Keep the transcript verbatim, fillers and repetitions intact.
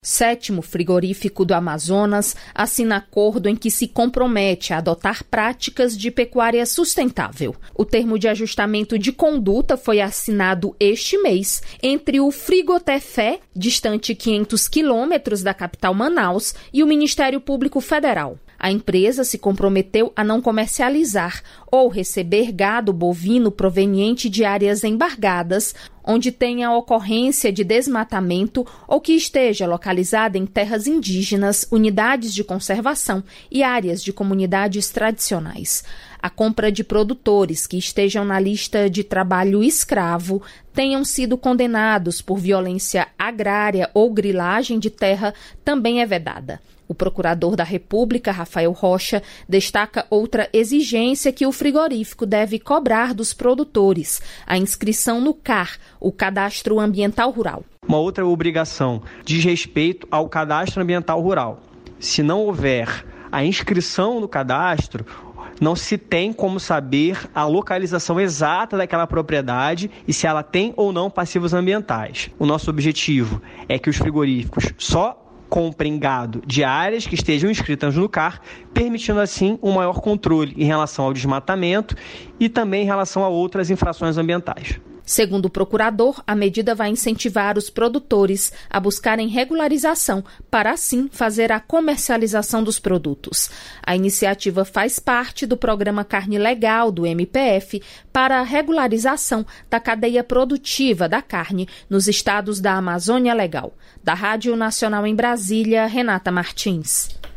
Sétimo frigorífico do Amazonas assina acordo em que se compromete a adotar práticas de pecuária sustentável. O termo de ajustamento de conduta foi assinado este mês entre o Frigotefé, distante quinhentos quilômetros da capital Manaus, e o Ministério Público Federal. A empresa se comprometeu a não comercializar ou receber gado bovino proveniente de áreas embargadas, onde tenha ocorrência de desmatamento ou que esteja localizada em terras indígenas, unidades de conservação e áreas de comunidades tradicionais. A compra de produtores que estejam na lista de trabalho escravo, tenham sido condenados por violência agrária ou grilagem de terra também é vedada. O procurador da República, Rafael Rocha, destaca outra exigência que o frigorífico deve cobrar dos produtores: a inscrição no C A R, o Cadastro Ambiental Rural. Uma outra obrigação diz respeito ao Cadastro Ambiental Rural. Se não houver a inscrição no cadastro, não se tem como saber a localização exata daquela propriedade e se ela tem ou não passivos ambientais. O nosso objetivo é que os frigoríficos só comprem gado de áreas que estejam inscritas no C A R, permitindo assim um maior controle em relação ao desmatamento e também em relação a outras infrações ambientais. Segundo o procurador, a medida vai incentivar os produtores a buscarem regularização para, assim, fazer a comercialização dos produtos. A iniciativa faz parte do programa Carne Legal do M P F para a regularização da cadeia produtiva da carne nos estados da Amazônia Legal. Da Rádio Nacional em Brasília, Renata Martins.